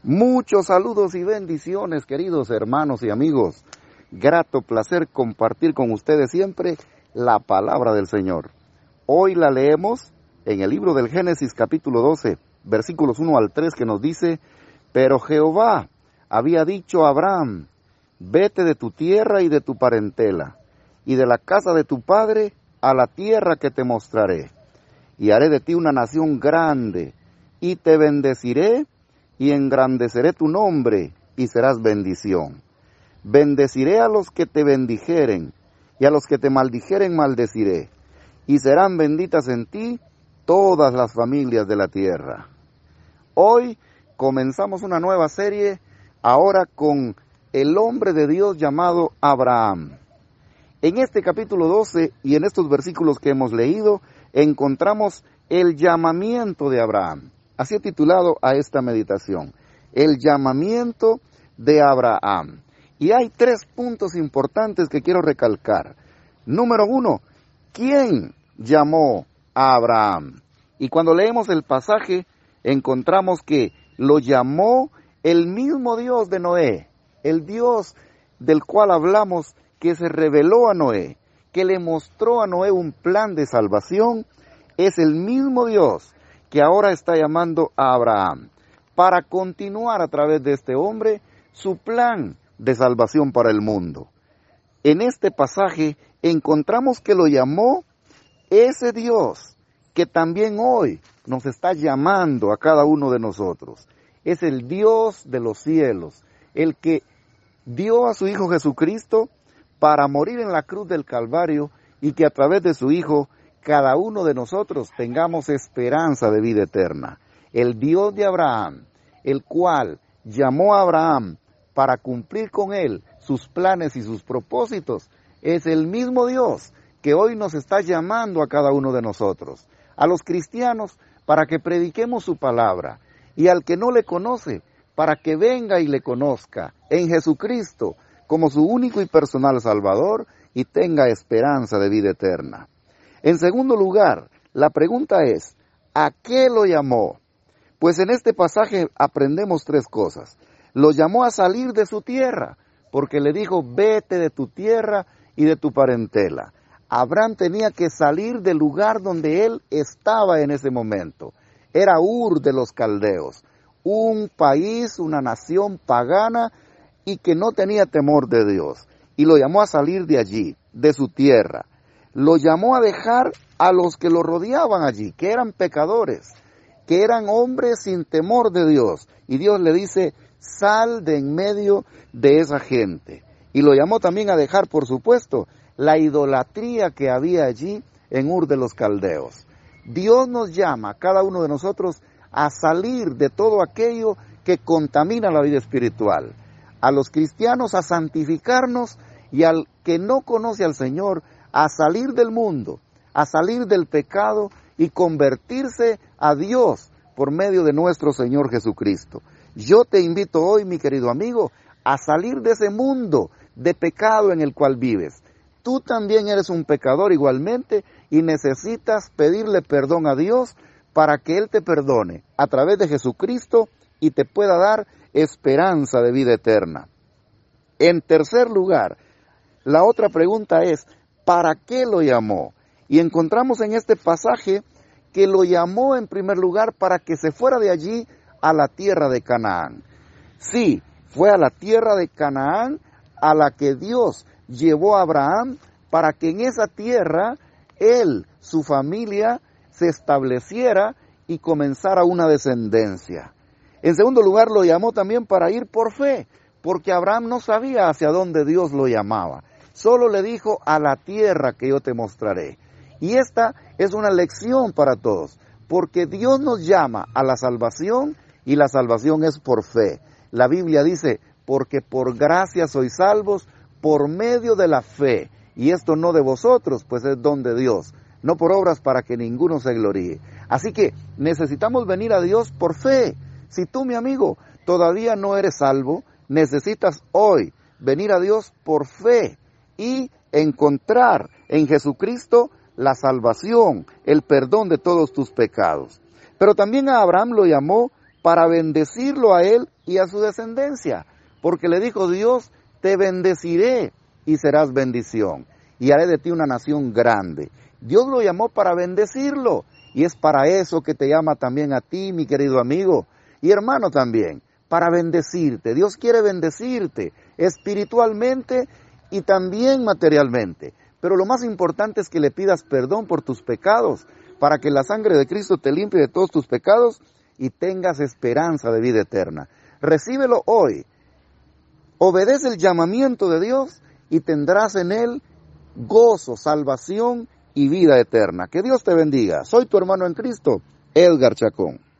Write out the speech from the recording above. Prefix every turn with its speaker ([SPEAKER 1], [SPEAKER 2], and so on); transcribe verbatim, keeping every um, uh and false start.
[SPEAKER 1] Muchos saludos y bendiciones, queridos hermanos y amigos. Grato placer compartir con ustedes siempre la palabra del Señor. Hoy la leemos en el libro del Génesis capítulo doce, versículos uno al tres, que nos dice: Pero Jehová había dicho a Abraham: vete de tu tierra y de tu parentela, y de la casa de tu padre a la tierra que te mostraré. Y haré de ti una nación grande, y te bendeciré, y engrandeceré tu nombre, y serás bendición. Bendeciré a los que te bendijeren, y a los que te maldijeren maldeciré, y serán benditas en ti todas las familias de la tierra. Hoy comenzamos una nueva serie, ahora con el hombre de Dios llamado Abraham. En este capítulo doce y en estos versículos que hemos leído, encontramos el llamamiento de Abraham. Así he titulado a esta meditación, el llamamiento de Abraham. Y hay tres puntos importantes que quiero recalcar. Número uno, ¿quién llamó a Abraham? Y cuando leemos el pasaje, encontramos que lo llamó el mismo Dios de Noé, el Dios del cual hablamos, que se reveló a Noé, que le mostró a Noé un plan de salvación. Es el mismo Dios que ahora está llamando a Abraham para continuar a través de este hombre su plan de salvación para el mundo. En este pasaje encontramos que lo llamó ese Dios que también hoy nos está llamando a cada uno de nosotros. Es el Dios de los cielos, el que dio a su Hijo Jesucristo para morir en la cruz del Calvario y que a través de su Hijo cada uno de nosotros tengamos esperanza de vida eterna. El Dios de Abraham, el cual llamó a Abraham para cumplir con él sus planes y sus propósitos, es el mismo Dios que hoy nos está llamando a cada uno de nosotros, a los cristianos, para que prediquemos su palabra, y al que no le conoce, para que venga y le conozca en Jesucristo como su único y personal Salvador y tenga esperanza de vida eterna. En segundo lugar, la pregunta es, ¿a qué lo llamó? Pues en este pasaje aprendemos tres cosas. Lo llamó a salir de su tierra, porque le dijo, vete de tu tierra y de tu parentela. Abraham tenía que salir del lugar donde él estaba en ese momento. Era Ur de los Caldeos, un país, una nación pagana y que no tenía temor de Dios. Y lo llamó a salir de allí, de su tierra. Lo llamó a dejar a los que lo rodeaban allí, que eran pecadores, que eran hombres sin temor de Dios. Y Dios le dice, sal de en medio de esa gente. Y lo llamó también a dejar, por supuesto, la idolatría que había allí en Ur de los Caldeos. Dios nos llama, a cada uno de nosotros, a salir de todo aquello que contamina la vida espiritual. A los cristianos a santificarnos y al que no conoce al Señor, a salir del mundo, a salir del pecado y convertirse a Dios por medio de nuestro Señor Jesucristo. Yo te invito hoy, mi querido amigo, a salir de ese mundo de pecado en el cual vives. Tú también eres un pecador igualmente y necesitas pedirle perdón a Dios para que Él te perdone a través de Jesucristo y te pueda dar esperanza de vida eterna. En tercer lugar, la otra pregunta es, ¿para qué lo llamó? Y encontramos en este pasaje que lo llamó en primer lugar para que se fuera de allí a la tierra de Canaán. Sí, fue a la tierra de Canaán a la que Dios llevó a Abraham para que en esa tierra él, su familia, se estableciera y comenzara una descendencia. En segundo lugar, lo llamó también para ir por fe, porque Abraham no sabía hacia dónde Dios lo llamaba. Solo le dijo, a la tierra que yo te mostraré. Y esta es una lección para todos, porque Dios nos llama a la salvación y la salvación es por fe. La Biblia dice, porque por gracia sois salvos por medio de la fe. Y esto no de vosotros, pues es don de Dios, no por obras para que ninguno se gloríe. Así que necesitamos venir a Dios por fe. Si tú, mi amigo, todavía no eres salvo, necesitas hoy venir a Dios por fe y encontrar en Jesucristo la salvación, el perdón de todos tus pecados. Pero también a Abraham lo llamó para bendecirlo a él y a su descendencia. Porque le dijo Dios, te bendeciré y serás bendición, y haré de ti una nación grande. Dios lo llamó para bendecirlo, y es para eso que te llama también a ti, mi querido amigo, y hermano también, para bendecirte. Dios quiere bendecirte espiritualmente y también materialmente. Pero lo más importante es que le pidas perdón por tus pecados, para que la sangre de Cristo te limpie de todos tus pecados y tengas esperanza de vida eterna. Recíbelo hoy. Obedece el llamamiento de Dios y tendrás en él gozo, salvación y vida eterna. Que Dios te bendiga. Soy tu hermano en Cristo, Edgar Chacón.